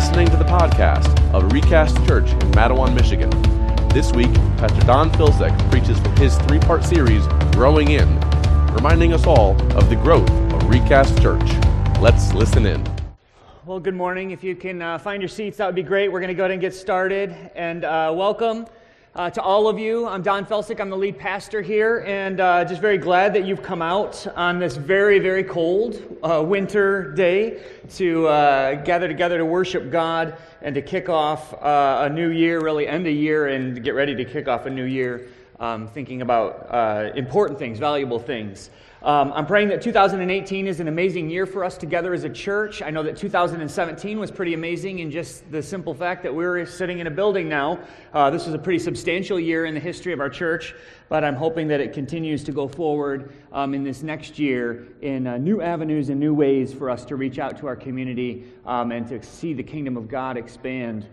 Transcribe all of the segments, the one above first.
listening to the podcast of Recast Church in Mattawan, Michigan. This week, Pastor Don Filsek preaches from his three-part series, Growing In, reminding us all of the growth of Recast Church. Let's listen in. Well, good morning. If you can find your seats, that would be great. We're going to go ahead and get started. And welcome to all of you. I'm Don Felsick. I'm the lead pastor here, and just very glad that you've come out on this very, very cold winter day to gather together to worship God and to kick off a new year, really end a year and get ready to kick off a new year, thinking about important things, valuable things. I'm praying that 2018 is an amazing year for us together as a church. I know that 2017 was pretty amazing in just the simple fact that we're sitting in a building now. This was a pretty substantial year in the history of our church, but I'm hoping that it continues to go forward in this next year in new avenues and new ways for us to reach out to our community and to see the kingdom of God expand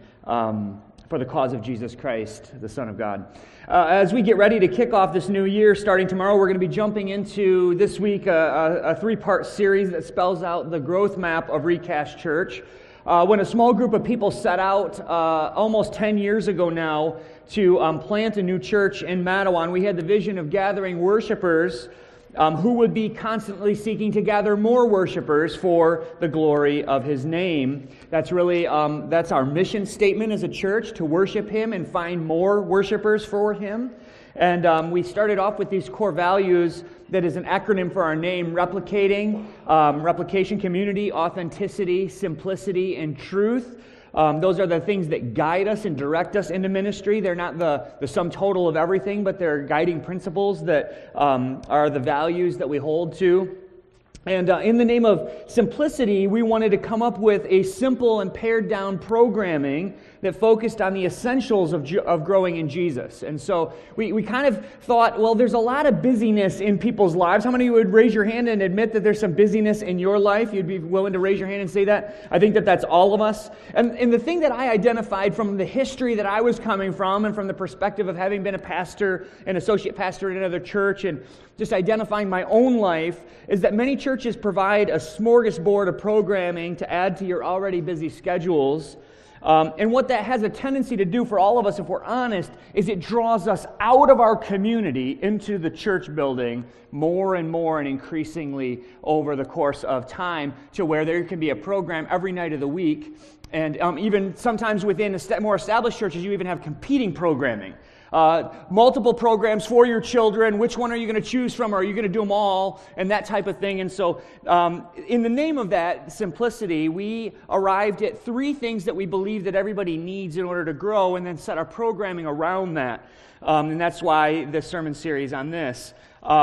for the cause of Jesus Christ, the Son of God. As we get ready to kick off this new year, starting tomorrow, we're going to be jumping into this week a three-part series that spells out the growth map of Recast Church. When a small group of people set out almost 10 years ago now to plant a new church in Mattawan, we had the vision of gathering worshipers who would be constantly seeking to gather more worshipers for the glory of His name. That's really, that's our mission statement as a church, to worship Him and find more worshipers for Him. And we started off with these core values that is an acronym for our name: replication, community, authenticity, simplicity, and truth. Those are the things that guide us and direct us into ministry. They're not the sum total of everything, but they're guiding principles that are the values that we hold to. And in the name of simplicity, we wanted to come up with a simple and pared down programming that focused on the essentials of growing in Jesus. And so we kind of thought, well, there's a lot of busyness in people's lives. How many of you would raise your hand and admit that there's some busyness in your life? You'd be willing to raise your hand and say that? I think that that's all of us. And the thing that I identified from the history that I was coming from and from the perspective of having been a pastor, an associate pastor in another church, and just identifying my own life, is that many churches provide a smorgasbord of programming to add to your already busy schedules. And what that has a tendency to do for all of us, if we're honest, is it draws us out of our community into the church building more and more and increasingly over the course of time, to where there can be a program every night of the week. And even sometimes within more established churches, you even have competing programming. Multiple programs for your children. Which one are you going to choose from? Or are you going to do them all? And that type of thing. And so in the name of that simplicity, we arrived at three things that we believe that everybody needs in order to grow, and then set our programming around that. And that's why this sermon series on this.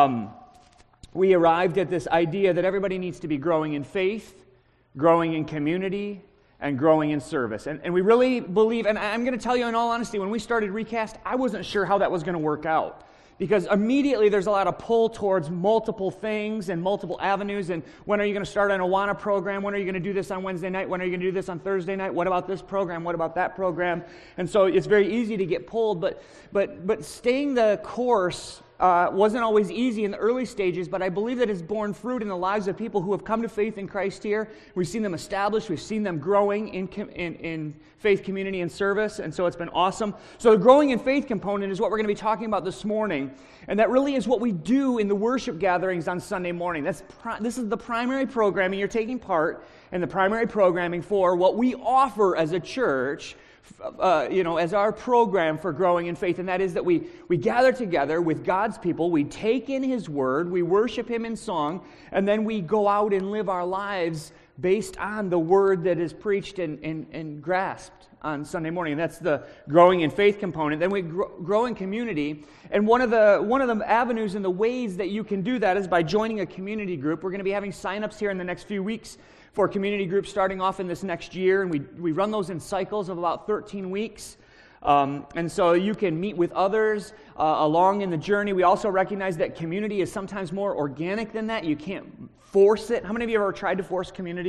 We arrived at this idea that everybody needs to be growing in faith, growing in community, and growing in service. And we really believe, and I'm going to tell you in all honesty, when we started Recast, I wasn't sure how that was going to work out. Because immediately there's a lot of pull towards multiple things and multiple avenues. And when are you going to start an Awana program? When are you going to do this on Wednesday night? When are you going to do this on Thursday night? What about this program? What about that program? And so it's very easy to get pulled. But staying the course wasn't always easy in the early stages, but I believe that it's borne fruit in the lives of people who have come to faith in Christ here. We've seen them established. We've seen them growing in faith, community, and service, and so it's been awesome. So the growing in faith component is what we're going to be talking about this morning, and that really is what we do in the worship gatherings on Sunday morning. This is the primary programming. You're taking part in the primary programming for what we offer as a church, as our program for growing in faith, and that is that we gather together with God's people, we take in His Word, we worship Him in song, and then we go out and live our lives based on the Word that is preached and grasped on Sunday morning. And that's the growing in faith component. Then we grow in community, and one of the avenues and the ways that you can do that is by joining a community group. We're going to be having sign-ups here in the next few weeks for community groups starting off in this next year, and we run those in cycles of about 13 weeks. And so you can meet with others along in the journey. We also recognize that community is sometimes more organic than that. You can't force it. How many of you have ever tried to force community?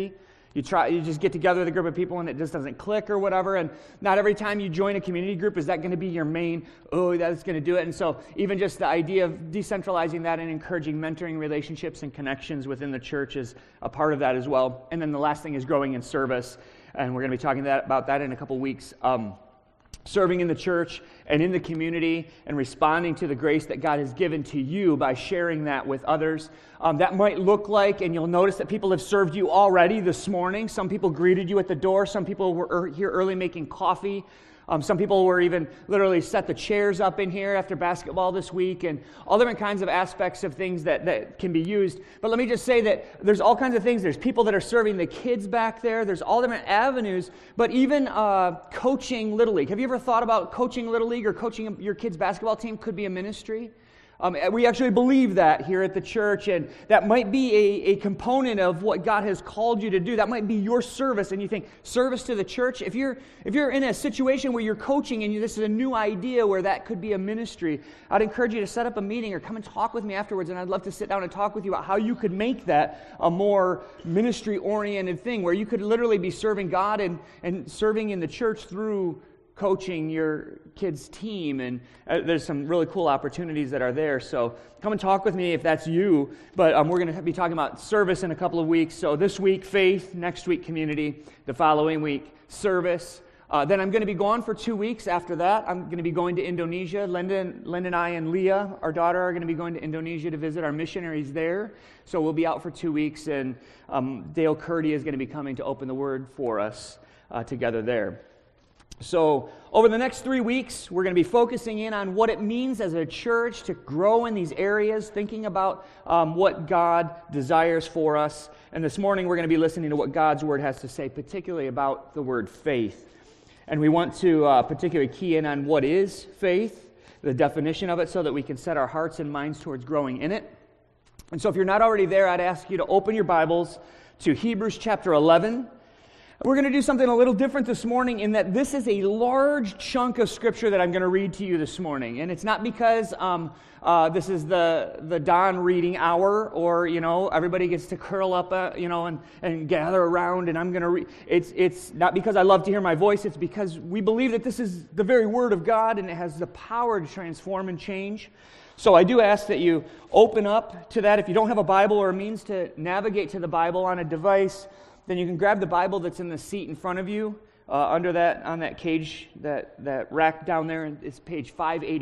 You just get together with a group of people and it just doesn't click or whatever. And not every time you join a community group is that going to be your main, that's going to do it. And so even just the idea of decentralizing that and encouraging mentoring relationships and connections within the church is a part of that as well. And then the last thing is growing in service. And we're going to be talking about that in a couple weeks. Serving in the church and in the community and responding to the grace that God has given to you by sharing that with others. That might look like, and you'll notice that people have served you already this morning. Some people greeted you at the door. Some people were here early making coffee. Some people were even literally set the chairs up in here after basketball this week, and all different kinds of aspects of things that can be used. But let me just say that there's all kinds of things. There's people that are serving the kids back there. There's all different avenues, but even coaching Little League. Have you ever thought about coaching Little League or coaching your kids' basketball team could be a ministry? We actually believe that here at the church, and that might be a component of what God has called you to do. That might be your service, and you think, service to the church? If you're in a situation where you're coaching and this is a new idea where that could be a ministry, I'd encourage you to set up a meeting or come and talk with me afterwards, and I'd love to sit down and talk with you about how you could make that a more ministry-oriented thing, where you could literally be serving God and serving in the church through coaching your kids' team, and there's some really cool opportunities that are there. So come and talk with me if that's you. But we're going to be talking about service in a couple of weeks. So this week, faith. Next week, community. The following week, service. Then I'm going to be gone for 2 weeks after that. I'm going to be going to Indonesia. Linda and I and Leah, our daughter, are going to be going to Indonesia to visit our missionaries there. So we'll be out for 2 weeks, and Dale Curdy is going to be coming to open the Word for us together there. So over the next 3 weeks, we're going to be focusing in on what it means as a church to grow in these areas, thinking about what God desires for us. And this morning, we're going to be listening to what God's Word has to say, particularly about the word faith. And we want to particularly key in on what is faith, the definition of it, so that we can set our hearts and minds towards growing in it. And so if you're not already there, I'd ask you to open your Bibles to Hebrews chapter 11. We're going to do something a little different this morning in that this is a large chunk of Scripture that I'm going to read to you this morning. And it's not because this is the dawn reading hour or, everybody gets to curl up, and gather around and I'm going to read. It's not because I love to hear my voice. It's because we believe that this is the very Word of God and it has the power to transform and change. So I do ask that you open up to that. If you don't have a Bible or a means to navigate to the Bible on a device, then you can grab the Bible that's in the seat in front of you, under that, on that cage, that rack down there. It's page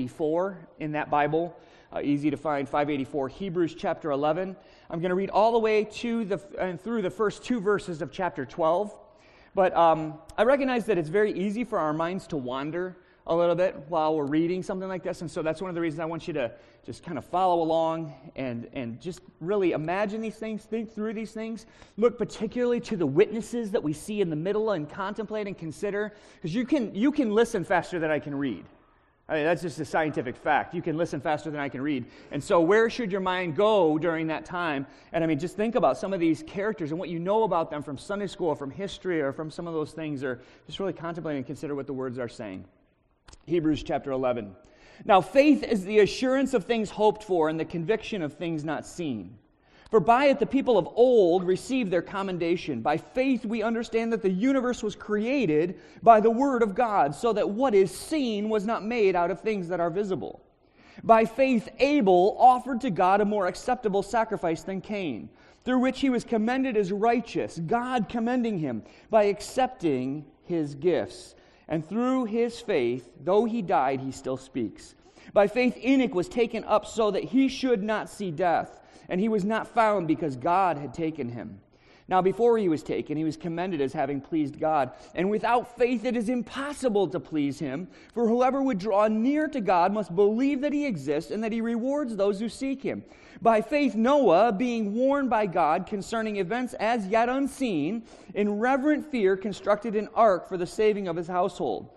584 in that Bible. Easy to find, 584, Hebrews chapter 11. I'm going to read all the way through the first 2 verses of chapter 12. But I recognize that it's very easy for our minds to wander a little bit while we're reading something like this, and so that's one of the reasons I want you to just kind of follow along and just really imagine these things, think through these things, look particularly to the witnesses that we see in the middle and contemplate and consider, because you can listen faster than I can read. I mean, that's just a scientific fact. You can listen faster than I can read. And so where should your mind go during that time? And just think about some of these characters and what you know about them from Sunday school or from history or from some of those things, or just really contemplate and consider what the words are saying. Hebrews chapter 11. Now faith is the assurance of things hoped for and the conviction of things not seen. For by it the people of old received their commendation. By faith we understand that the universe was created by the word of God, so that what is seen was not made out of things that are visible. By faith Abel offered to God a more acceptable sacrifice than Cain, through which he was commended as righteous, God commending him by accepting his gifts. And through his faith, though he died, he still speaks. By faith Enoch was taken up so that he should not see death, and he was not found because God had taken him. Now before he was taken, he was commended as having pleased God. And without faith it is impossible to please him, for whoever would draw near to God must believe that he exists and that he rewards those who seek him. By faith Noah, being warned by God concerning events as yet unseen, in reverent fear constructed an ark for the saving of his household.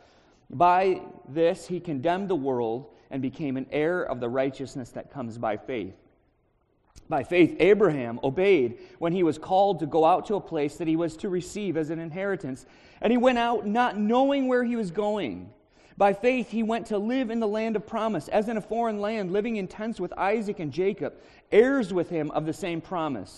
By this he condemned the world and became an heir of the righteousness that comes by faith. By faith Abraham obeyed when he was called to go out to a place that he was to receive as an inheritance, and he went out not knowing where he was going. By faith he went to live in the land of promise, as in a foreign land, living in tents with Isaac and Jacob, heirs with him of the same promise.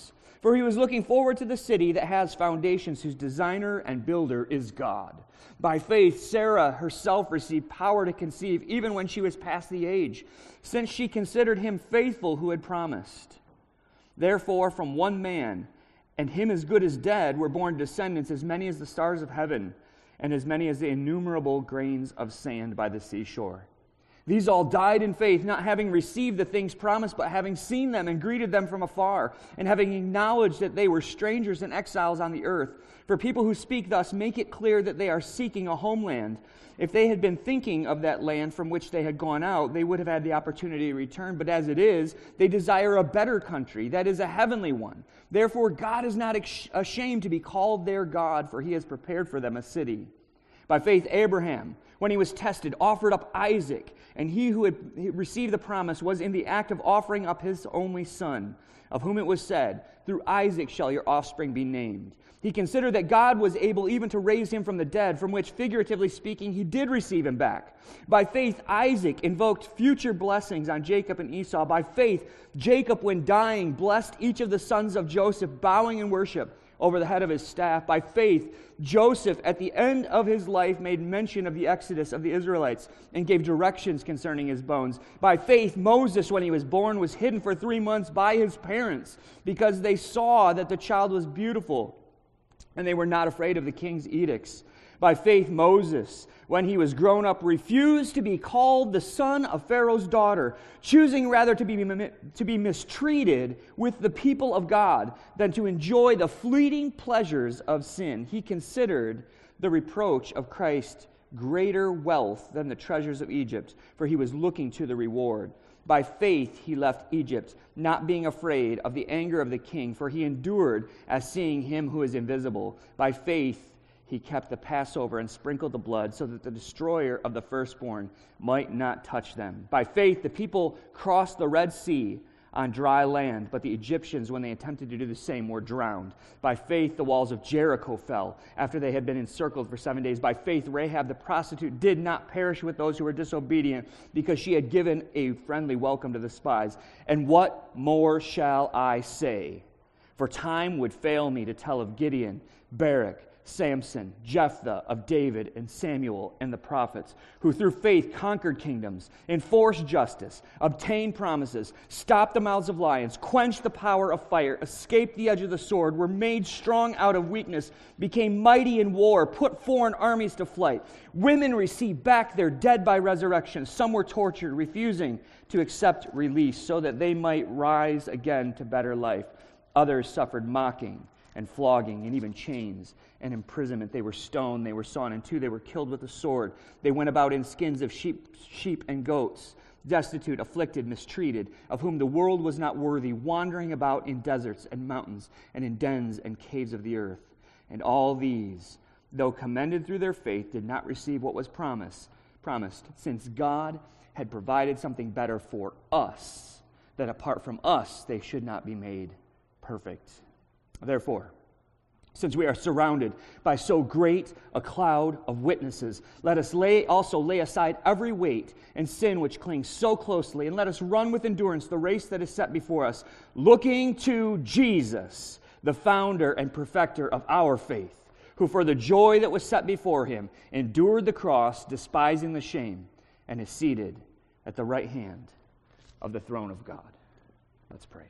For he was looking forward to the city that has foundations, whose designer and builder is God. By faith, Sarah herself received power to conceive, even when she was past the age, since she considered him faithful who had promised. Therefore, from one man, and him as good as dead, were born descendants as many as the stars of heaven, and as many as the innumerable grains of sand by the seashore. These all died in faith, not having received the things promised, but having seen them and greeted them from afar, and having acknowledged that they were strangers and exiles on the earth. For people who speak thus make it clear that they are seeking a homeland. If they had been thinking of that land from which they had gone out, they would have had the opportunity to return. But as it is, they desire a better country, that is a heavenly one. Therefore, God is not ashamed to be called their God, for he has prepared for them a city. By faith, Abraham, when he was tested, offered up Isaac, and he who had received the promise was in the act of offering up his only son, of whom it was said, "Through Isaac shall your offspring be named." He considered that God was able even to raise him from the dead, from which, figuratively speaking, he did receive him back. By faith, Isaac invoked future blessings on Jacob and Esau. By faith, Jacob, when dying, blessed each of the sons of Joseph, bowing in worship over the head of his staff. By faith, Joseph, at the end of his life, made mention of the exodus of the Israelites and gave directions concerning his bones. By faith, Moses, when he was born, was hidden for 3 months by his parents because they saw that the child was beautiful, and they were not afraid of the king's edicts. By faith, Moses, when he was grown up, refused to be called the son of Pharaoh's daughter, choosing rather to be mistreated with the people of God than to enjoy the fleeting pleasures of sin. He considered the reproach of Christ greater wealth than the treasures of Egypt, for he was looking to the reward. By faith he left Egypt, not being afraid of the anger of the king, for he endured as seeing him who is invisible. By faith he kept the Passover and sprinkled the blood so that the destroyer of the firstborn might not touch them. By faith the people crossed the Red Sea on dry land, but the Egyptians, when they attempted to do the same, were drowned. By faith the walls of Jericho fell after they had been encircled for 7 days. By faith Rahab the prostitute did not perish with those who were disobedient, because she had given a friendly welcome to the spies. And what more shall I say? For time would fail me to tell of Gideon, Barak, Samson, Jephthah, of David and Samuel and the prophets, who through faith conquered kingdoms, enforced justice, obtained promises, stopped the mouths of lions, quenched the power of fire, escaped the edge of the sword, were made strong out of weakness, became mighty in war, put foreign armies to flight. Women received back their dead by resurrection. Some were tortured, refusing to accept release so that they might rise again to better life. Others suffered mocking and flogging, and even chains and imprisonment. They were stoned, they were sawn in two, they were killed with a sword. They went about in skins of sheep and goats, destitute, afflicted, mistreated, of whom the world was not worthy, wandering about in deserts and mountains, and in dens and caves of the earth. And all these, though commended through their faith, did not receive what was promised, since God had provided something better for us, that apart from us they should not be made perfect. Therefore, since we are surrounded by so great a cloud of witnesses, let us also lay aside every weight and sin which clings so closely, and let us run with endurance the race that is set before us, looking to Jesus, the founder and perfecter of our faith, who for the joy that was set before him endured the cross, despising the shame, and is seated at the right hand of the throne of God. Let's pray.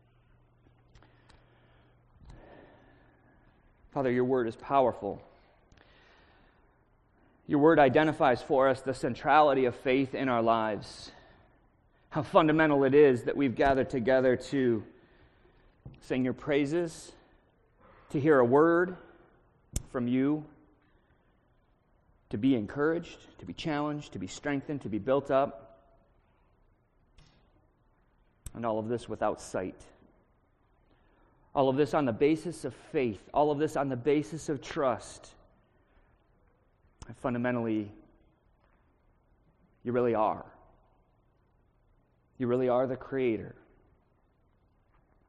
Father, your word is powerful. Your word identifies for us the centrality of faith in our lives. How fundamental it is that we've gathered together to sing your praises, to hear a word from you, to be encouraged, to be challenged, to be strengthened, to be built up. And all of this without sight. All of this on the basis of faith. All of this on the basis of trust. And fundamentally, you really are. You really are the Creator.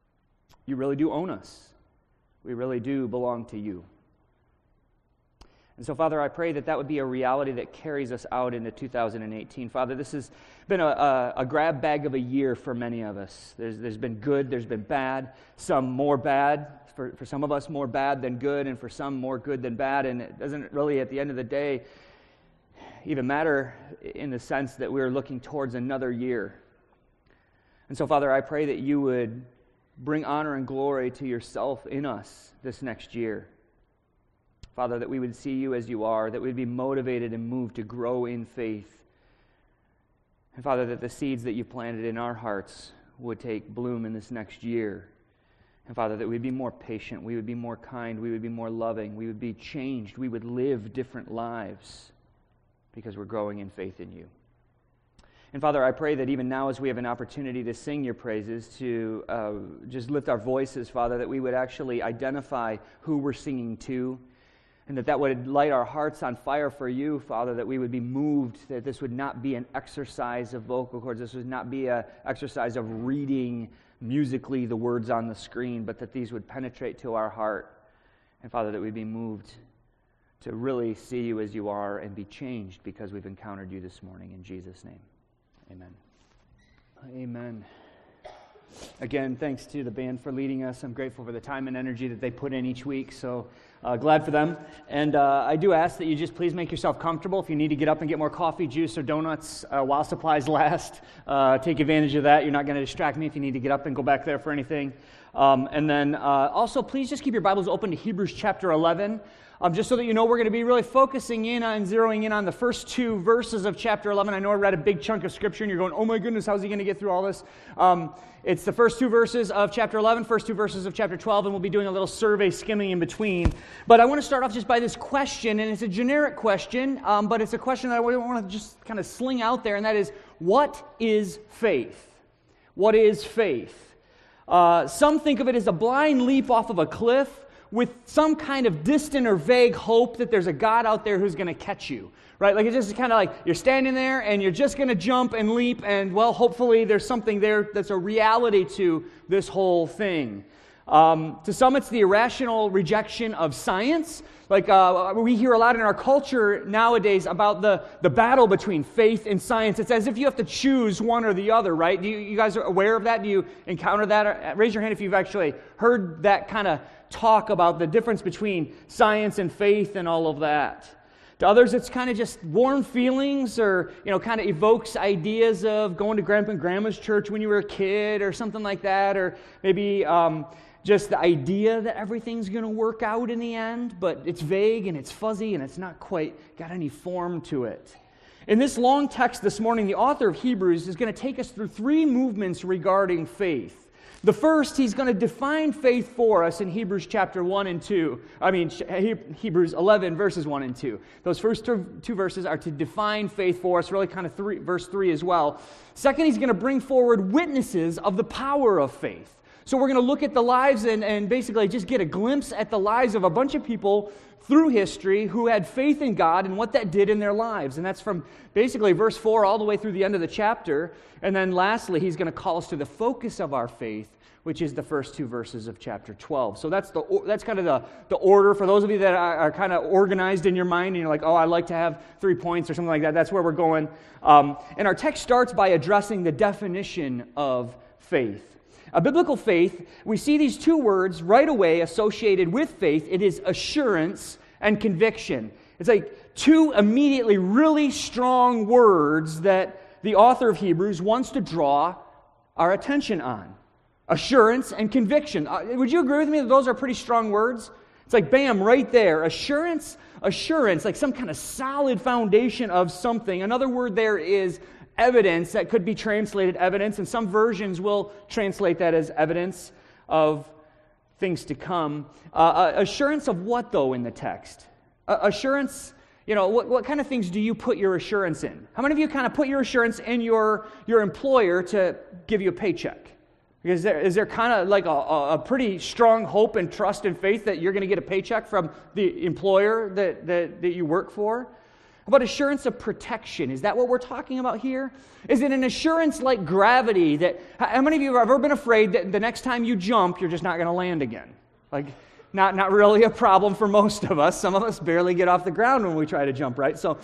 You really do own us. We really do belong to you. And so, Father, I pray that that would be a reality that carries us out into 2018. Father, this has been a grab bag of a year for many of us. There's been good, there's been bad, some more bad, for some of us more bad than good, and for some more good than bad. And it doesn't really, at the end of the day, even matter in the sense that we're looking towards another year. And so, Father, I pray that you would bring honor and glory to yourself in us this next year. Father, that we would see you as you are, that we'd be motivated and moved to grow in faith. And Father, that the seeds that you planted in our hearts would take bloom in this next year. And Father, that we'd be more patient, we would be more kind, we would be more loving, we would be changed, we would live different lives because we're growing in faith in you. And Father, I pray that even now as we have an opportunity to sing your praises, to just lift our voices, Father, that we would actually identify who we're singing to, and that would light our hearts on fire for you, Father, that we would be moved, that this would not be an exercise of vocal cords, this would not be an exercise of reading musically the words on the screen, but that these would penetrate to our heart. And Father, that we'd be moved to really see you as you are and be changed because we've encountered you this morning. In Jesus' name, amen. Amen. Again, thanks to the band for leading us. I'm grateful for the time and energy that they put in each week, so glad for them. And I do ask that you just please make yourself comfortable. If you need to get up and get more coffee, juice, or donuts while supplies last, take advantage of that. You're not going to distract me if you need to get up and go back there for anything. And then also, please just keep your Bibles open to Hebrews chapter 11. Just so that you know, we're going to be really focusing in on, zeroing in on the first two verses of chapter 11. I know I read a big chunk of Scripture, and you're going, oh my goodness, how's he going to get through all this? It's the first two verses of chapter 11, first two verses of chapter 12, and we'll be doing a little survey skimming in between. But I want to start off just by this question, and it's a generic question, but it's a question that I want to just kind of sling out there, and that is, what is faith? What is faith? Some think of it as a blind leap off of a cliff, with some kind of distant or vague hope that there's a God out there who's going to catch you, right? Like it's just kind of like you're standing there and you're just going to jump and leap and, well, hopefully there's something there that's a reality to this whole thing. To some, it's the irrational rejection of science. Like we hear a lot in our culture nowadays about the battle between faith and science. It's as if you have to choose one or the other, right? You guys are aware of that? Do you encounter that? Raise your hand if you've actually heard that kind of talk about the difference between science and faith and all of that. To others, it's kind of just warm feelings or, kind of evokes ideas of going to Grandpa and Grandma's church when you were a kid or something like that, or maybe just the idea that everything's going to work out in the end, but it's vague and it's fuzzy and it's not quite got any form to it. In this long text this morning, the author of Hebrews is going to take us through three movements regarding faith. The first, he's going to define faith for us in Hebrews chapter 1 and 2. Hebrews 11, verses 1 and 2. Those first two verses are to define faith for us, really kind of verse 3 as well. Second, he's going to bring forward witnesses of the power of faith. So we're going to look at the lives and basically just get a glimpse at the lives of a bunch of people through history who had faith in God and what that did in their lives. And that's from basically verse 4 all the way through the end of the chapter. And then lastly, he's going to call us to the focus of our faith, which is the first two verses of chapter 12. So that's kind of the order. For those of you that are kind of organized in your mind, and you're like, oh, I like to have 3 points or something like that, that's where we're going. And our text starts by addressing the definition of faith. A biblical faith, we see these two words right away associated with faith. It is assurance and conviction. It's like two immediately really strong words that the author of Hebrews wants to draw our attention on. Assurance and conviction. Would you agree with me that those are pretty strong words? It's like, bam, right there. Assurance, like some kind of solid foundation of something. Another word there is evidence. That could be translated evidence, and some versions will translate that as evidence of things to come. Assurance of what, though, in the text? Assurance, what kind of things do you put your assurance in? How many of you kind of put your assurance in your employer to give you a paycheck? Is there kind of like a pretty strong hope and trust and faith that you're going to get a paycheck from the employer that you work for? How about assurance of protection? Is that what we're talking about here? Is it an assurance like gravity that, how many of you have ever been afraid that the next time you jump, you're just not going to land again? Like, Not really a problem for most of us. Some of us barely get off the ground when we try to jump, right? So,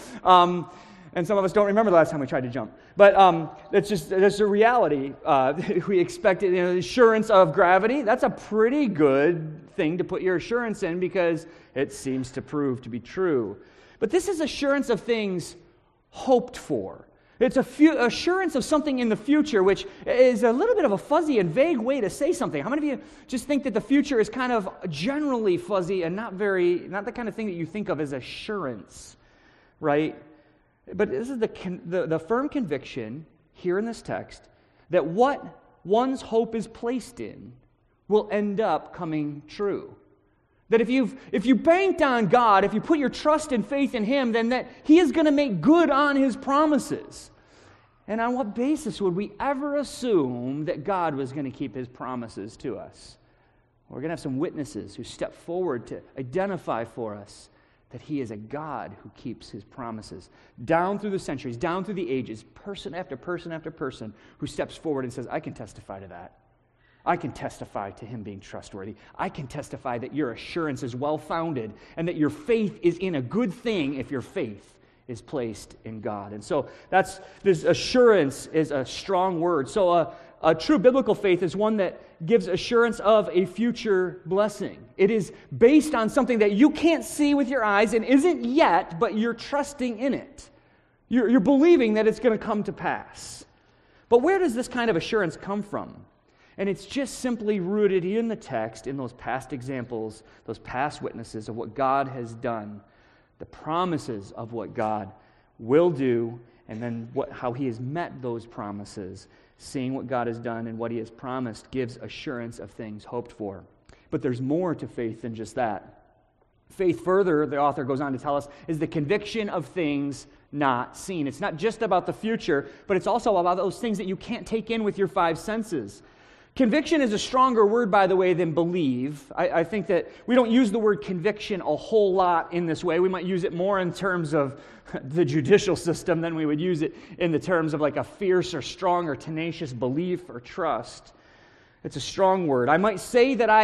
and some of us don't remember the last time we tried to jump. But that's a reality. We expect it, assurance of gravity. That's a pretty good thing to put your assurance in because it seems to prove to be true. But this is assurance of things hoped for. It's assurance of something in the future, which is a little bit of a fuzzy and vague way to say something. How many of you just think that the future is kind of generally fuzzy and not the kind of thing that you think of as assurance, right? But this is the firm conviction here in this text that what one's hope is placed in will end up coming true. That if you banked on God, if you put your trust and faith in Him, then that He is going to make good on His promises. And on what basis would we ever assume that God was going to keep His promises to us? We're going to have some witnesses who step forward to identify for us that He is a God who keeps His promises. Down through the centuries, down through the ages, person after person after person who steps forward and says, I can testify to that. I can testify to Him being trustworthy. I can testify that your assurance is well-founded and that your faith is in a good thing if your faith is placed in God. And so this assurance is a strong word. So a true biblical faith is one that gives assurance of a future blessing. It is based on something that you can't see with your eyes and isn't yet, but you're trusting in it. You're believing that it's going to come to pass. But where does this kind of assurance come from? And it's just simply rooted in the text, in those past examples, those past witnesses of what God has done, the promises of what God will do, and then how He has met those promises. Seeing what God has done and what He has promised gives assurance of things hoped for. But there's more to faith than just that. Faith, further, the author goes on to tell us, is the conviction of things not seen. It's not just about the future, but it's also about those things that you can't take in with your five senses. Conviction is a stronger word, by the way, than believe. I think that we don't use the word conviction a whole lot in this way. We might use it more in terms of the judicial system than we would use it in the terms of like a fierce or strong or tenacious belief or trust. It's a strong word. I might say that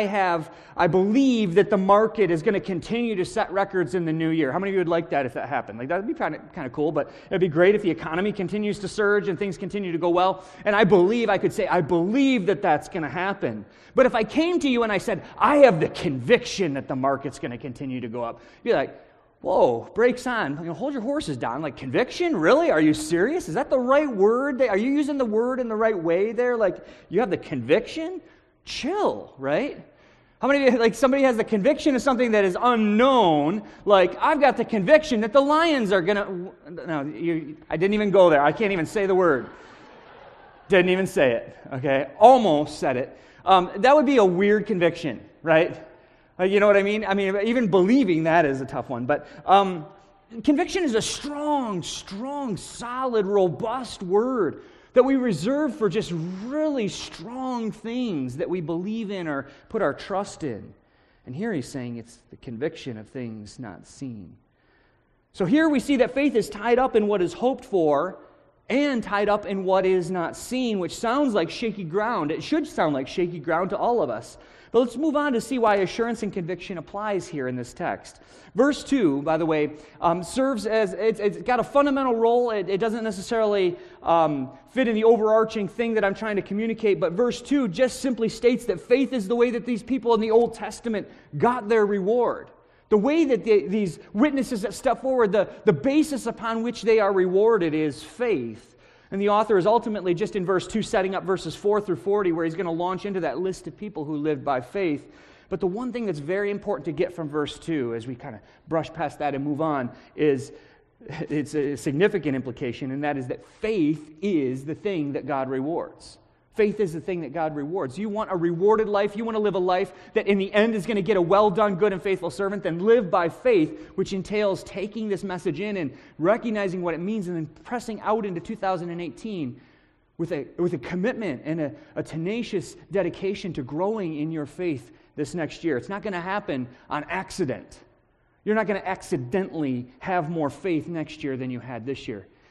I believe that the market is going to continue to set records in the new year. How many of you would like that if that happened? Like, that would be kind of cool, but it'd be great if the economy continues to surge and things continue to go well. And I could say, I believe that that's going to happen. But if I came to you and I said, I have the conviction that the market's going to continue to go up, you'd be like, whoa, brakes on. Hold your horses down. Like, conviction? Really? Are you serious? Is that the right word? Are you using the word in the right way there? Like, you have the conviction? Chill, right? How many of you, like, somebody has the conviction of something that is unknown? Like, I've got the conviction that the Lions are going to... No, I didn't even go there. I can't even say the word. Didn't even say it, okay? Almost said it. That would be a weird conviction, right? You know what I mean? I mean, even believing that is a tough one. But conviction is a strong, solid, robust word that we reserve for just really strong things that we believe in or put our trust in. And here he's saying it's the conviction of things not seen. So here we see that faith is tied up in what is hoped for and tied up in what is not seen, which sounds like shaky ground. It should sound like shaky ground to all of us. But let's move on to see why assurance and conviction applies here in this text. Verse 2, by the way, serves as, it's got a fundamental role. It doesn't necessarily fit in the overarching thing that I'm trying to communicate, but verse 2 just simply states that faith is the way that these people in the Old Testament got their reward. The way that these witnesses that step forward, the basis upon which they are rewarded is faith. And the author is ultimately, just in verse 2, setting up verses 4 through 40, where he's going to launch into that list of people who lived by faith. But the one thing that's very important to get from verse 2, as we kind of brush past that and move on, is it's a significant implication, and that is that faith is the thing that God rewards. Faith is the thing that God rewards. You want a rewarded life, you want to live a life that in the end is going to get a well-done, good and faithful servant, then live by faith, which entails taking this message in and recognizing what it means and then pressing out into 2018 with a commitment and a tenacious dedication to growing in your faith this next year. It's not going to happen on accident. You're not going to accidentally have more faith next year than you had this year.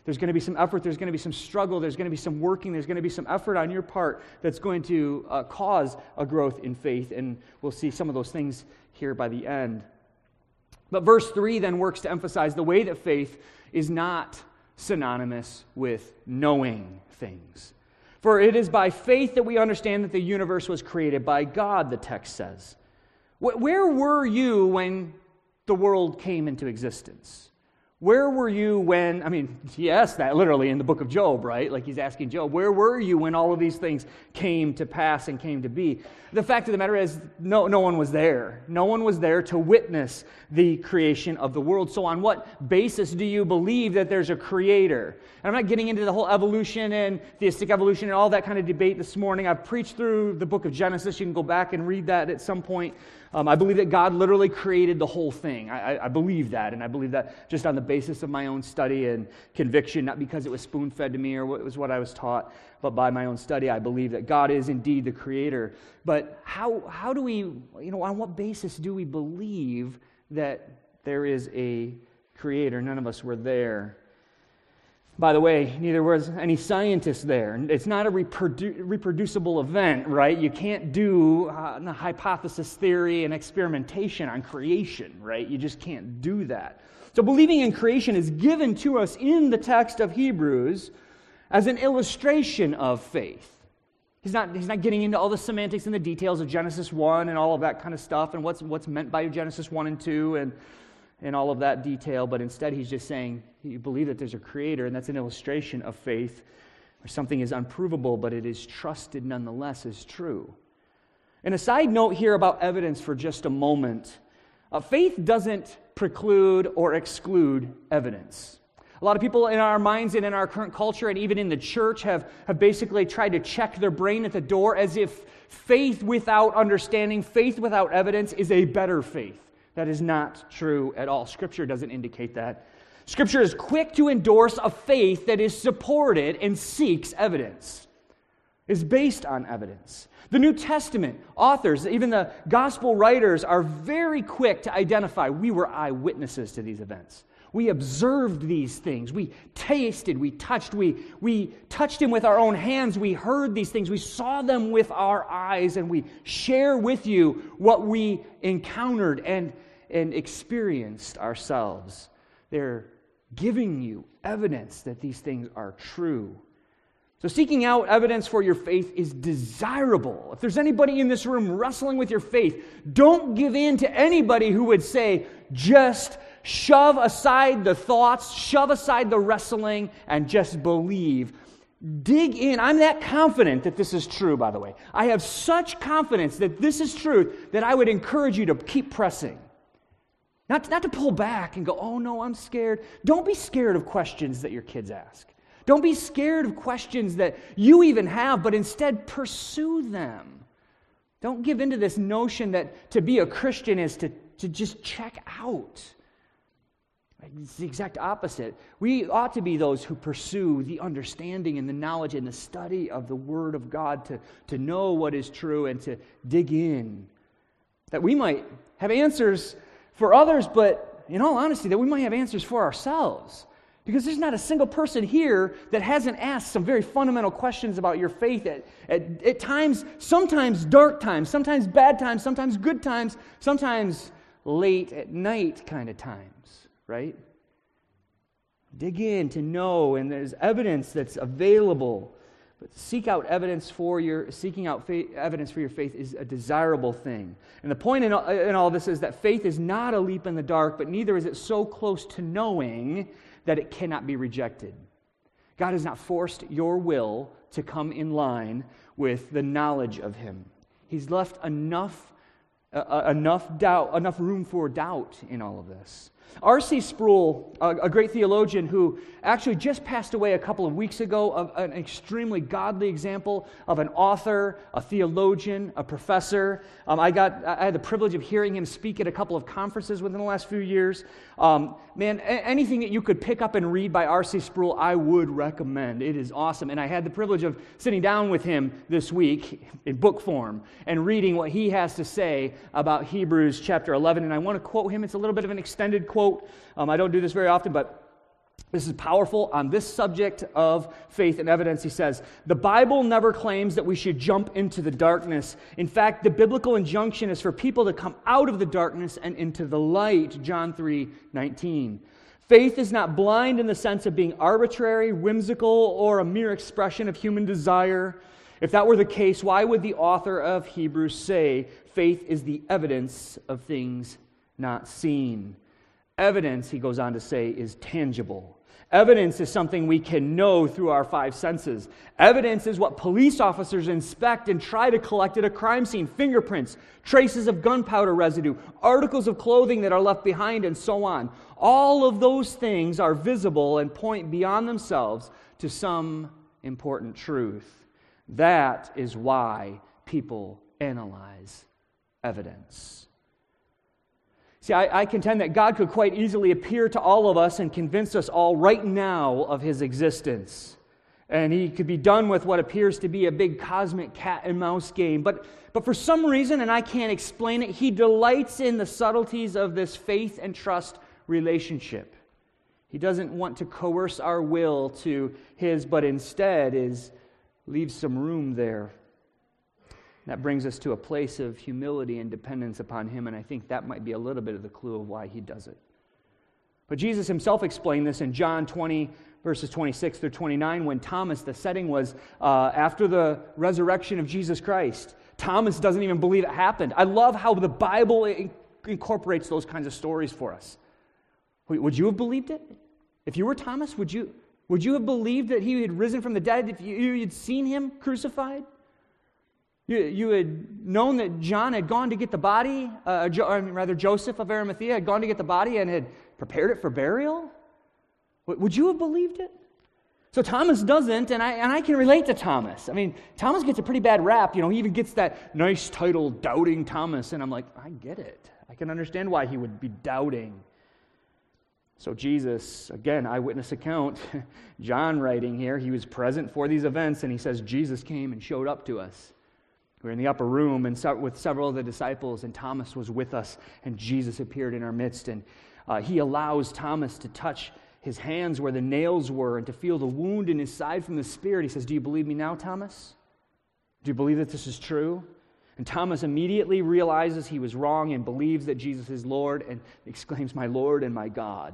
There's going to be some effort, there's going to be some struggle, there's going to be some working, there's going to be some effort on your part that's going to cause a growth in faith, and we'll see some of those things here by the end. But verse 3 then works to emphasize the way that faith is not synonymous with knowing things. For it is by faith that we understand that the universe was created by God, the text says. Where were you when the world came into existence? Where were you when, he asked that literally in the book of Job, right? Like he's asking Job, where were you when all of these things came to pass and came to be? The fact of the matter is, no one was there. No one was there to witness the creation of the world. So on what basis do you believe that there's a creator? And I'm not getting into the whole evolution and theistic evolution and all that kind of debate this morning. I've preached through the book of Genesis. You can go back and read that at some point. I believe that God literally created the whole thing. I believe that, and I believe that just on the basis of my own study and conviction, not because it was spoon-fed to me or it was what I was taught, but by my own study, I believe that God is indeed the creator. But how do we, on what basis do we believe that there is a creator? None of us were there. By the way, neither was any scientist there. It's not a reproducible event, right? You can't do the hypothesis theory and experimentation on creation, right? You just can't do that. So believing in creation is given to us in the text of Hebrews as an illustration of faith. He's not getting into all the semantics and the details of Genesis 1 and all of that kind of stuff and what's meant by Genesis 1 and 2 and all of that detail, but instead he's just saying, you believe that there's a creator, and that's an illustration of faith, where something is unprovable, but it is trusted nonetheless as true. And a side note here about evidence for just a moment. Faith doesn't preclude or exclude evidence. A lot of people in our minds and in our current culture and even in the church have basically tried to check their brain at the door as if faith without understanding, faith without evidence is a better faith. That is not true at all. Scripture doesn't indicate that. Scripture is quick to endorse a faith that is supported and seeks evidence, is based on evidence. The New Testament authors, even the gospel writers, are very quick to identify we were eyewitnesses to these events. We observed these things. We tasted, we touched, we touched him with our own hands. We heard these things. We saw them with our eyes, and we share with you what we encountered and experienced ourselves. They're giving you evidence that these things are true. So seeking out evidence for your faith is desirable. If there's anybody in this room wrestling with your faith, don't give in to anybody who would say, just shove aside the thoughts, shove aside the wrestling, and just believe. Dig in. I'm that confident that this is true, by the way. I have such confidence that this is true that I would encourage you to keep pressing. Not to pull back and go, oh no, I'm scared. Don't be scared of questions that your kids ask. Don't be scared of questions that you even have, but instead pursue them. Don't give into this notion that to be a Christian is to just check out. It's the exact opposite. We ought to be those who pursue the understanding and the knowledge and the study of the Word of God to know what is true and to dig in. That we might have answers for others, but in all honesty, that we might have answers for ourselves. Because there's not a single person here that hasn't asked some very fundamental questions about your faith at times, sometimes dark times, sometimes bad times, sometimes good times, sometimes late at night kind of times, right? Dig in to know, and there's evidence that's available. But seeking out evidence for your faith is a desirable thing. And the point in all this is that faith is not a leap in the dark, but neither is it so close to knowing that it cannot be rejected. God has not forced your will to come in line with the knowledge of Him. He's left enough room for doubt in all of this. R.C. Sproul, a great theologian who actually just passed away a couple of weeks ago, of an extremely godly example of an author, a theologian, a professor. I had the privilege of hearing him speak at a couple of conferences within the last few years. Anything that you could pick up and read by R.C. Sproul, I would recommend. It is awesome. And I had the privilege of sitting down with him this week in book form and reading what he has to say about Hebrews chapter 11. And I want to quote him. It's a little bit of an extended quote. I don't do this very often, but This is powerful on this subject of faith and evidence. He says, the Bible never claims that we should jump into the darkness. In fact, the biblical injunction is for people to come out of the darkness and into the light, John 3:19. Faith is not blind in the sense of being arbitrary, whimsical, or a mere expression of human desire. If that were the case, why would the author of Hebrews say, faith is the evidence of things not seen? Evidence, he goes on to say, is tangible. Evidence is something we can know through our five senses. Evidence is what police officers inspect and try to collect at a crime scene. Fingerprints, traces of gunpowder residue, articles of clothing that are left behind, and so on. All of those things are visible and point beyond themselves to some important truth. That is why people analyze evidence. See, I contend that God could quite easily appear to all of us and convince us all right now of His existence. And He could be done with what appears to be a big cosmic cat and mouse game. But for some reason, and I can't explain it, He delights in the subtleties of this faith and trust relationship. He doesn't want to coerce our will to His, but instead leaves some room there. That brings us to a place of humility and dependence upon Him, and I think that might be a little bit of the clue of why He does it. But Jesus Himself explained this in John 20, verses 26 through 29, when Thomas, the setting was after the resurrection of Jesus Christ. Thomas doesn't even believe it happened. I love how the Bible incorporates those kinds of stories for us. Would you have believed it? If you were Thomas, would you have believed that He had risen from the dead if you had seen Him crucified? You had known that John had gone to get the body, Joseph of Arimathea had gone to get the body and had prepared it for burial? Would you have believed it? So Thomas doesn't, and I can relate to Thomas. I mean, Thomas gets a pretty bad rap. He even gets that nice title, Doubting Thomas, and I'm like, I get it. I can understand why he would be doubting. So Jesus, again, eyewitness account, John writing here, he was present for these events, and he says Jesus came and showed up to us. We were in the upper room and with several of the disciples, and Thomas was with us, and Jesus appeared in our midst, and He allows Thomas to touch his hands where the nails were and to feel the wound in his side from the spear. He says, do you believe me now, Thomas? Do you believe that this is true? And Thomas immediately realizes he was wrong and believes that Jesus is Lord and exclaims, my Lord and my God.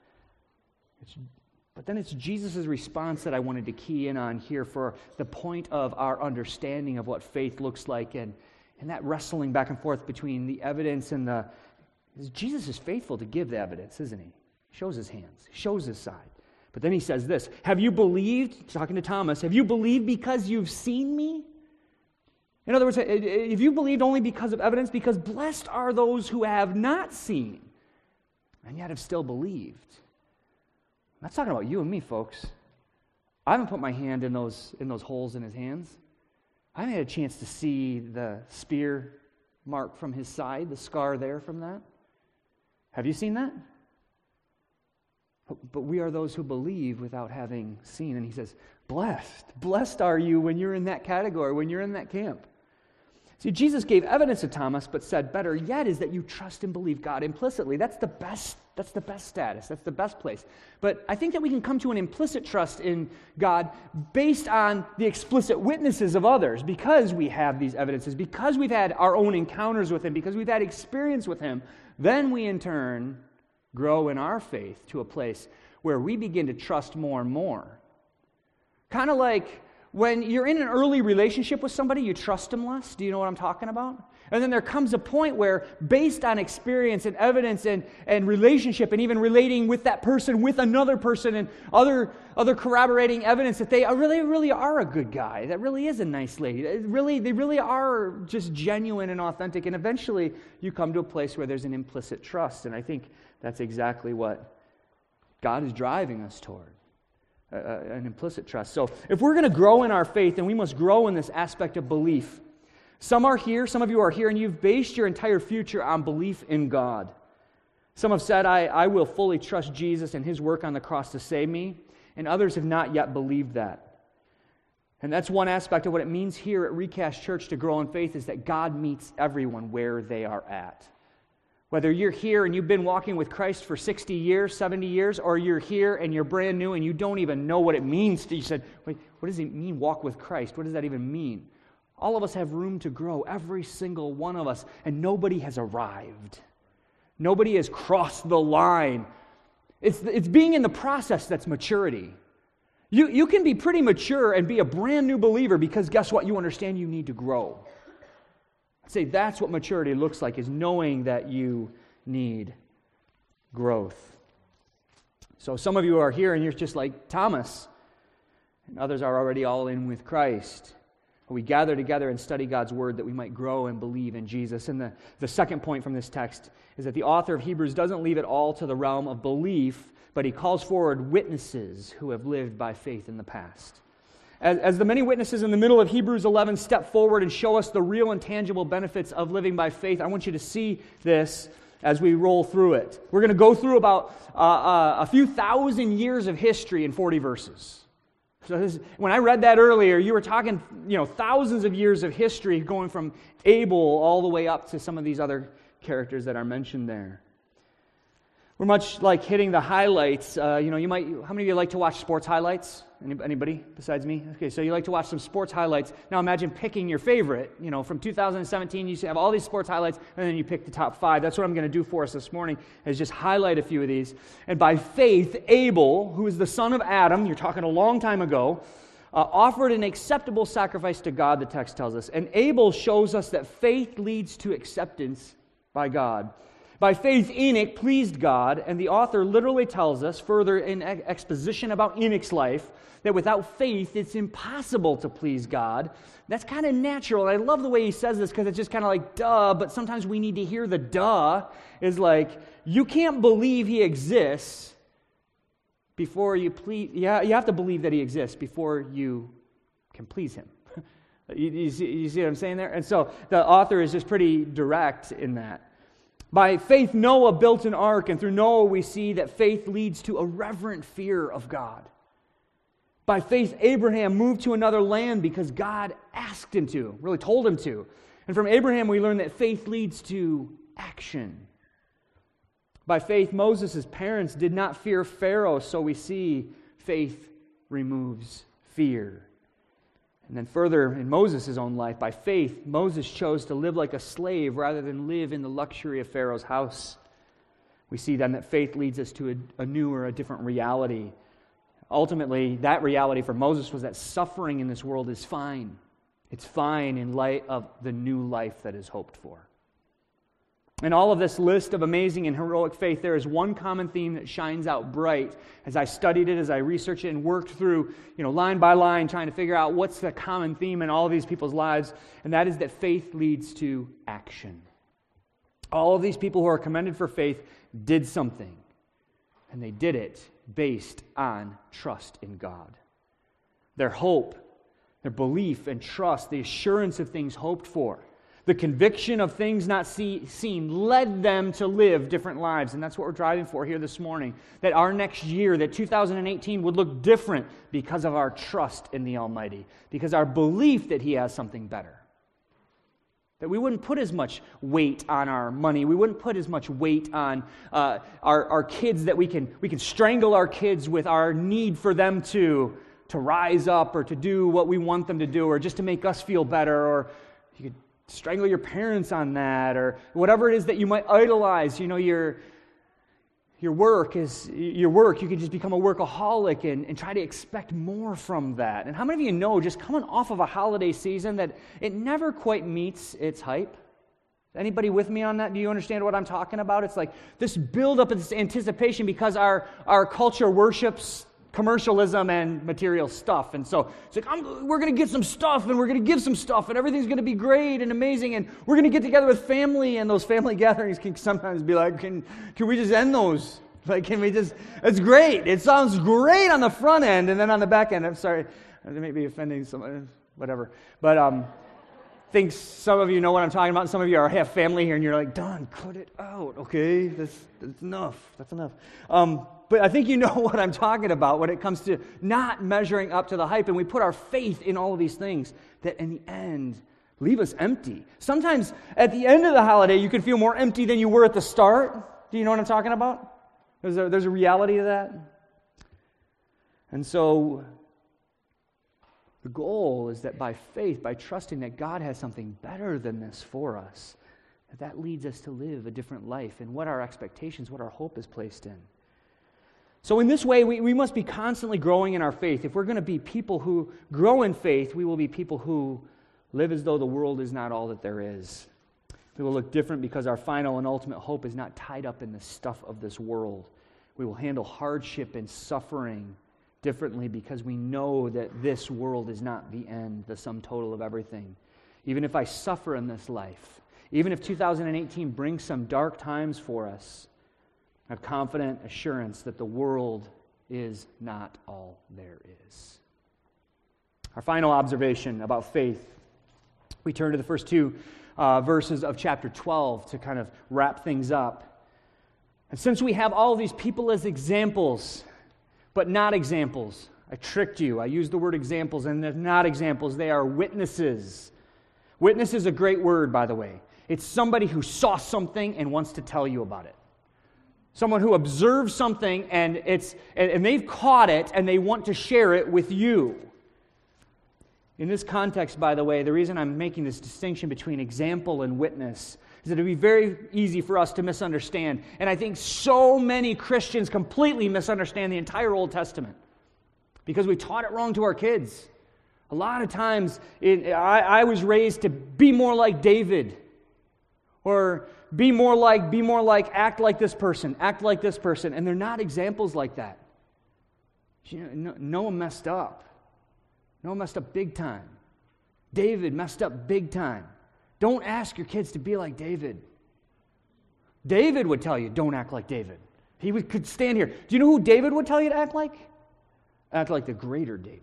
But then it's Jesus' response that I wanted to key in on here for the point of our understanding of what faith looks like and that wrestling back and forth between the evidence and the... Jesus is faithful to give the evidence, isn't He? He shows His hands. He shows His side. But then He says this, have you believed, talking to Thomas, have you believed because you've seen me? In other words, if you believed only because of evidence, because blessed are those who have not seen and yet have still believed. That's talking about you and me, folks. I haven't put my hand in those holes in His hands. I haven't had a chance to see the spear mark from His side, the scar there from that. Have you seen that? But we are those who believe without having seen. And He says, blessed are you when you're in that category, when you're in that camp. See, Jesus gave evidence to Thomas, but said, better yet is that you trust and believe God implicitly. That's the best status. That's the best place. But I think that we can come to an implicit trust in God based on the explicit witnesses of others, because we have these evidences, because we've had our own encounters with Him, because we've had experience with Him. Then we, in turn, grow in our faith to a place where we begin to trust more and more. Kind of like when you're in an early relationship with somebody, you trust them less. Do you know what I'm talking about? And then there comes a point where, based on experience and evidence and relationship, and even relating with that person, with another person, and other corroborating evidence that they really are a good guy, that really is a nice lady, they really are just genuine and authentic, and eventually you come to a place where there's an implicit trust, and I think that's exactly what God is driving us toward. An implicit trust. So if we're going to grow in our faith, then we must grow in this aspect of belief. Some of you are here, and you've based your entire future on belief in God. Some have said, I will fully trust Jesus and His work on the cross to save me, and others have not yet believed that. And that's one aspect of what it means here at Recast Church to grow in faith, is that God meets everyone where they are at. Whether you're here and you've been walking with Christ for 60 years, 70 years, or you're here and you're brand new and you don't even know what it means. You said, wait, what does it mean, walk with Christ? What does that even mean? All of us have room to grow, every single one of us, and nobody has arrived. Nobody has crossed the line. It's being in the process that's maturity. You can be pretty mature and be a brand new believer because guess what? You understand you need to grow. I'd say that's what maturity looks like, is knowing that you need growth. So some of you are here and you're just like Thomas, and others are already all in with Christ. We gather together and study God's Word that we might grow and believe in Jesus. And the second point from this text is that the author of Hebrews doesn't leave it all to the realm of belief, but he calls forward witnesses who have lived by faith in the past. As the many witnesses in the middle of Hebrews 11 step forward and show us the real and tangible benefits of living by faith, I want you to see this as we roll through it. We're going to go through about a few thousand years of history in 40 verses. So when I read that earlier, you were talking, thousands of years of history going from Abel all the way up to some of these other characters that are mentioned there. We're much like hitting the highlights. How many of you like to watch sports highlights? Anybody besides me? Okay, so you like to watch some sports highlights. Now imagine picking your favorite. From 2017, you have all these sports highlights, and then you pick the top 5. That's what I'm going to do for us this morning, is just highlight a few of these. And by faith, Abel, who is the son of Adam, you're talking a long time ago, offered an acceptable sacrifice to God, the text tells us. And Abel shows us that faith leads to acceptance by God. By faith, Enoch pleased God, and the author literally tells us, further in exposition about Enoch's life, that without faith, it's impossible to please God. That's kind of natural, and I love the way he says this, because it's just kind of like, duh, but sometimes we need to hear the duh, is like, you can't believe he exists before you please, you have to believe that he exists before you can please him. You see what I'm saying there? And so the author is just pretty direct in that. By faith, Noah built an ark, and through Noah we see that faith leads to a reverent fear of God. By faith, Abraham moved to another land because God asked him to, really told him to. And from Abraham we learn that faith leads to action. By faith, Moses' parents did not fear Pharaoh, so we see faith removes fear. And then further, in Moses' own life, by faith, Moses chose to live like a slave rather than live in the luxury of Pharaoh's house. We see then that faith leads us to a new or a different reality. Ultimately, that reality for Moses was that suffering in this world is fine. It's fine in light of the new life that is hoped for. In all of this list of amazing and heroic faith, there is one common theme that shines out bright as I studied it, as I researched it and worked through, line by line, trying to figure out what's the common theme in all of these people's lives, and that is that faith leads to action. All of these people who are commended for faith did something, and they did it based on trust in God. Their hope, their belief and trust, the assurance of things hoped for, the conviction of things not seen led them to live different lives. And that's what we're driving for here this morning. That our next year, that 2018 would look different because of our trust in the Almighty. Because our belief that He has something better. That we wouldn't put as much weight on our money. We wouldn't put as much weight on our kids, that we can strangle our kids with our need for them to rise up or to do what we want them to do, or just to make us feel better, or you could strangle your parents on that, or whatever it is that you might idolize. Your work is your work. You can just become a workaholic and try to expect more from that. And how many of you know, just coming off of a holiday season, that it never quite meets its hype? Anybody with me on that? Do you understand what I'm talking about? It's like this build-up of this anticipation because our culture worships commercialism and material stuff. And so it's like, we're going to get some stuff, and we're going to give some stuff, and everything's going to be great and amazing, and we're going to get together with family, and those family gatherings can sometimes be like, can we just end those? Like, can we just, it's great. It sounds great on the front end, and then on the back end, I'm sorry, I may be offending someone, whatever. But I think some of you know what I'm talking about. Some of you have family here, and you're like, Don, cut it out, okay? That's enough. That's enough. But I think you know what I'm talking about when it comes to not measuring up to the hype, and we put our faith in all of these things that in the end leave us empty. Sometimes at the end of the holiday, you can feel more empty than you were at the start. Do you know what I'm talking about? There's a reality to that. And so the goal is that by faith, by trusting that God has something better than this for us, that leads us to live a different life and what our expectations, what our hope is placed in. So in this way, we must be constantly growing in our faith. If we're going to be people who grow in faith, we will be people who live as though the world is not all that there is. We will look different because our final and ultimate hope is not tied up in the stuff of this world. We will handle hardship and suffering differently because we know that this world is not the end, the sum total of everything. Even if I suffer in this life, even if 2018 brings some dark times for us, I have confident assurance that the world is not all there is. Our final observation about faith, we turn to the first two verses of chapter 12 to kind of wrap things up. And since we have all of these people as examples, but not examples, I tricked you. I used the word examples, and they're not examples. They are witnesses. Witness is a great word, by the way. It's somebody who saw something and wants to tell you about it. Someone who observed something and they've caught it and they want to share it with you. In this context, by the way, the reason I'm making this distinction between example and witness is that it would be very easy for us to misunderstand. And I think so many Christians completely misunderstand the entire Old Testament because we taught it wrong to our kids. A lot of times, I was raised to be more like David, or be more like, act like this person, and they're not examples like that. You know, Noah messed up. Noah messed up big time. David messed up big time. Don't ask your kids to be like David. David would tell you, don't act like David. He could stand here. Do you know who David would tell you to act like? Act like the greater David.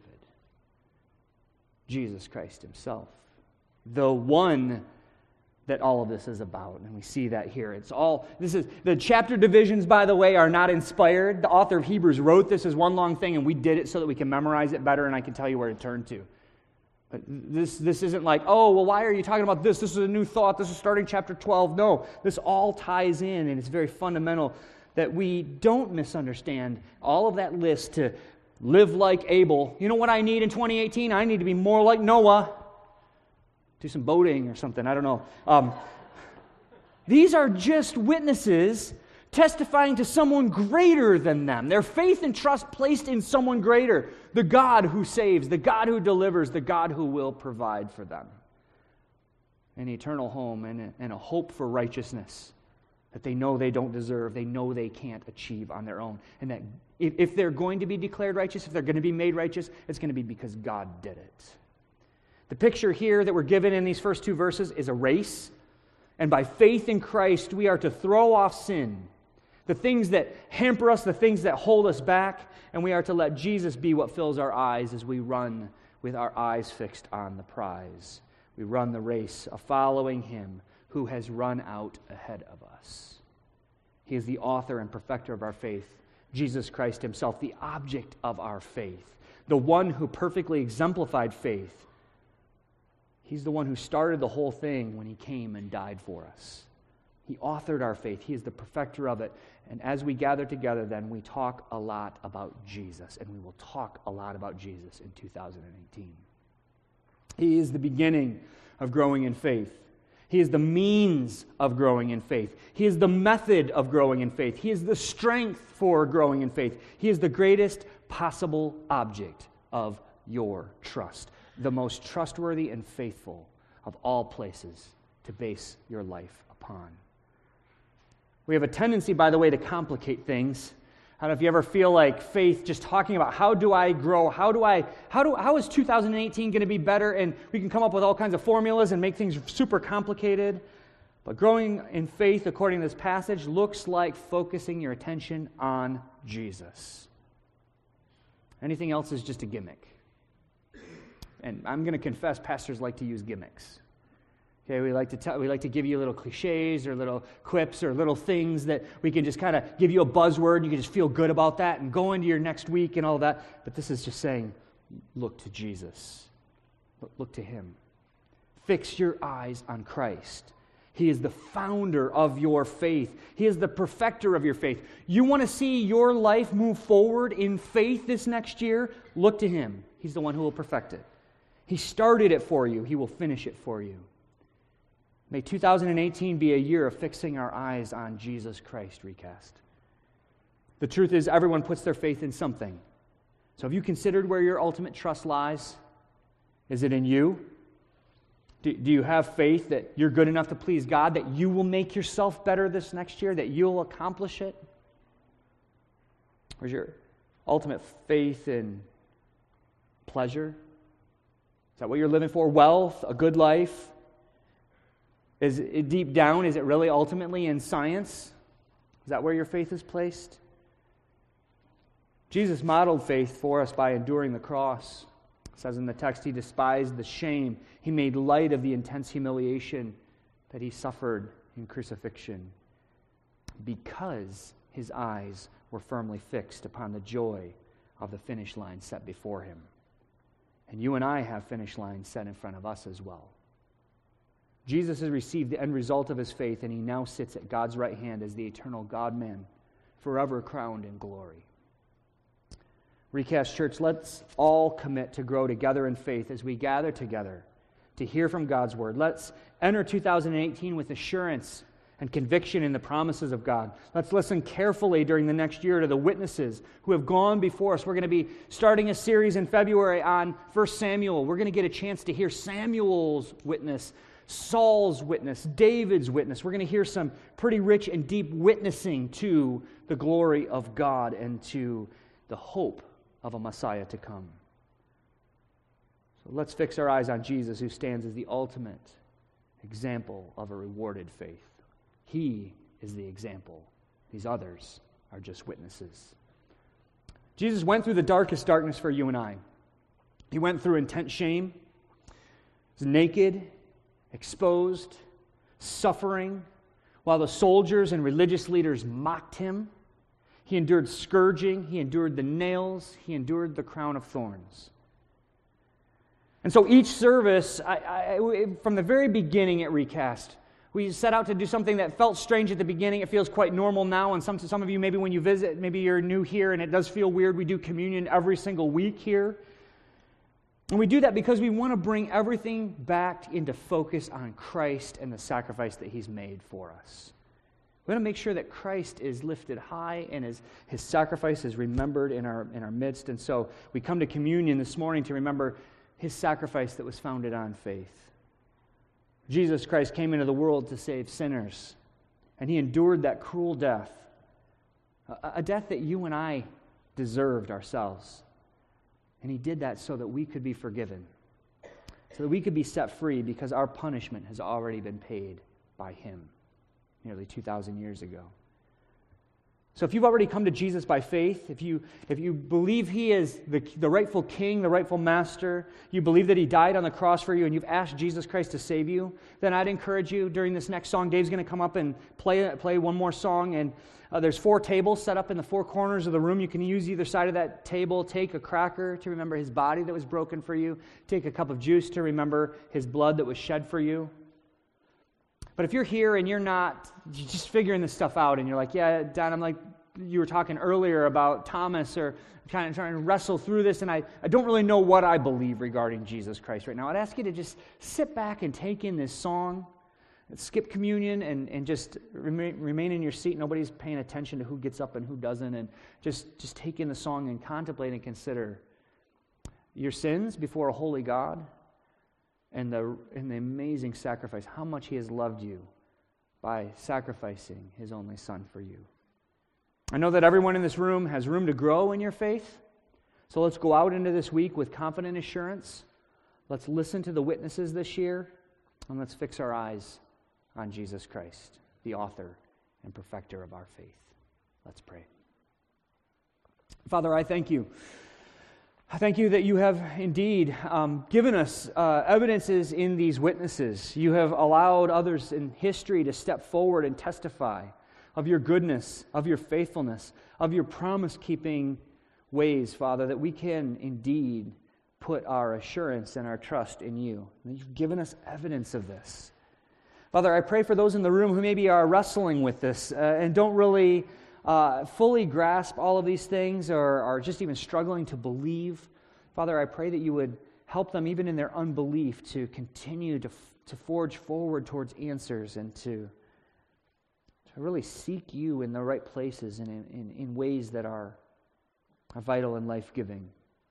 Jesus Christ himself. The one that all of this is about, and we see that here. The chapter divisions, by the way, are not inspired. The author of Hebrews wrote this as one long thing, and we did it so that we can memorize it better, and I can tell you where to turn to. But this isn't like, oh, well, why are you talking about this? This is a new thought. This is starting chapter 12. No, this all ties in, and it's very fundamental that we don't misunderstand all of that list to live like Abel. You know what I need in 2018? I need to be more like Noah. Do some boating or something. I don't know. These are just witnesses testifying to someone greater than them. Their faith and trust placed in someone greater. The God who saves, the God who delivers, the God who will provide for them. An eternal home and a hope for righteousness that they know they don't deserve, they know they can't achieve on their own. And that if they're going to be declared righteous, if they're going to be made righteous, it's going to be because God did it. The picture here that we're given in these first two verses is a race. And by faith in Christ, we are to throw off sin, the things that hamper us, the things that hold us back, and we are to let Jesus be what fills our eyes as we run with our eyes fixed on the prize. We run the race of following Him who has run out ahead of us. He is the author and perfecter of our faith, Jesus Christ himself, the object of our faith, the one who perfectly exemplified faith. He's the one who started the whole thing when he came and died for us. He authored our faith. He is the perfecter of it. And as we gather together, then, we talk a lot about Jesus, and we will talk a lot about Jesus in 2018. He is the beginning of growing in faith. He is the means of growing in faith. He is the method of growing in faith. He is the strength for growing in faith. He is the greatest possible object of your trust, the most trustworthy and faithful of all places to base your life upon. We have a tendency, by the way, to complicate things. I don't know if you ever feel like faith, just talking about how do I grow, how is 2018 going to be better, and we can come up with all kinds of formulas and make things super complicated. But growing in faith, according to this passage, looks like focusing your attention on Jesus. Anything else is just a gimmick. And I'm going to confess, pastors like to use gimmicks. Okay, we like to give you little cliches or little quips or little things that we can just kind of give you a buzzword and you can just feel good about that and go into your next week and all that. But this is just saying, look to Jesus. Look to Him. Fix your eyes on Christ. He is the founder of your faith. He is the perfecter of your faith. You want to see your life move forward in faith this next year? Look to Him. He's the one who will perfect it. He started it for you. He will finish it for you. May 2018 be a year of fixing our eyes on Jesus Christ, Recast. The truth is, everyone puts their faith in something. So have you considered where your ultimate trust lies? Is it in you? Do you have faith that you're good enough to please God, that you will make yourself better this next year, that you'll accomplish it? Or is your ultimate faith in pleasure? Is that what you're living for? Wealth, a good life? Is it deep down, is it really ultimately in science? Is that where your faith is placed? Jesus modeled faith for us by enduring the cross. It says in the text, He despised the shame. He made light of the intense humiliation that He suffered in crucifixion because His eyes were firmly fixed upon the joy of the finish line set before Him. And you and I have finish lines set in front of us as well. Jesus has received the end result of His faith, and He now sits at God's right hand as the eternal God-man, forever crowned in glory. Recast Church, let's all commit to grow together in faith as we gather together to hear from God's Word. Let's enter 2018 with assurance and conviction in the promises of God. Let's listen carefully during the next year to the witnesses who have gone before us. We're going to be starting a series in February on 1 Samuel. We're going to get a chance to hear Samuel's witness, Saul's witness, David's witness. We're going to hear some pretty rich and deep witnessing to the glory of God and to the hope of a Messiah to come. So let's fix our eyes on Jesus, who stands as the ultimate example of a rewarded faith. He is the example. These others are just witnesses. Jesus went through the darkest darkness for you and I. He went through intense shame. He was naked, exposed, suffering, while the soldiers and religious leaders mocked Him. He endured scourging, He endured the nails, He endured the crown of thorns. And so each service, from the very beginning at Recast, we set out to do something that felt strange at the beginning. It feels quite normal now, and some of you, maybe when you visit, maybe you're new here, and it does feel weird. We do communion every single week here. And we do that because we want to bring everything back into focus on Christ and the sacrifice that He's made for us. We want to make sure that Christ is lifted high and His sacrifice is remembered in our midst. And so we come to communion this morning to remember His sacrifice that was founded on faith. Jesus Christ came into the world to save sinners, and He endured that cruel death, a death that you and I deserved ourselves. And He did that so that we could be forgiven, so that we could be set free because our punishment has already been paid by Him nearly 2,000 years ago. So if you've already come to Jesus by faith, if you believe He is the rightful King, the rightful Master, you believe that He died on the cross for you, and you've asked Jesus Christ to save you, then I'd encourage you during this next song. Dave's going to come up and play one more song, and there's 4 tables set up in the 4 corners of the room. You can use either side of that table. Take a cracker to remember His body that was broken for you. Take a cup of juice to remember His blood that was shed for you. But if you're here and you're just figuring this stuff out, and you're like, yeah, Don, I'm like, you were talking earlier about Thomas, or trying to wrestle through this, and I don't really know what I believe regarding Jesus Christ right now, I'd ask you to just sit back and take in this song, skip communion, and just remain in your seat. Nobody's paying attention to who gets up and who doesn't, and just take in the song and contemplate and consider your sins before a holy God, and the amazing sacrifice, how much He has loved you by sacrificing His only Son for you. I know that everyone in this room has room to grow in your faith, so let's go out into this week with confident assurance. Let's listen to the witnesses this year, and let's fix our eyes on Jesus Christ, the author and perfecter of our faith. Let's pray. Father, I thank You. I thank You that You have indeed given us evidences in these witnesses. You have allowed others in history to step forward and testify of Your goodness, of Your faithfulness, of Your promise-keeping ways, Father, that we can indeed put our assurance and our trust in you. And you've given us evidence of this. Father, I pray for those in the room who maybe are wrestling with this and don't really fully grasp all of these things or are just even struggling to believe. Father, I pray that you would help them even in their unbelief to continue to forge forward towards answers and to really seek you in the right places and in ways that are vital and life-giving.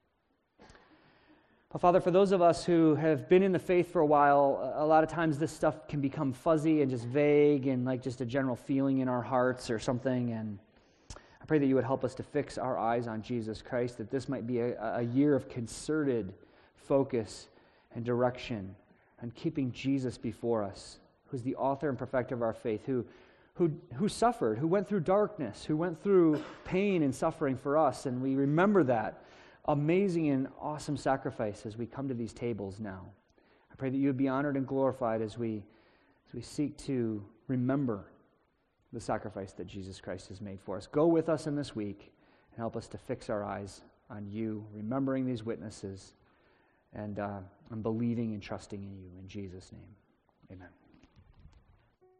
But Father, for those of us who have been in the faith for a while, a lot of times this stuff can become fuzzy and just vague and like just a general feeling in our hearts or something. And I pray that you would help us to fix our eyes on Jesus Christ, that this might be a year of concerted focus and direction and keeping Jesus before us, who's the author and perfecter of our faith, who suffered, who went through darkness, who went through pain and suffering for us. And we remember that amazing and awesome sacrifice as we come to these tables now. I pray that you would be honored and glorified as we seek to remember the sacrifice that Jesus Christ has made for us. Go with us in this week and help us to fix our eyes on you, remembering these witnesses and believing and trusting in you. In Jesus' name, amen.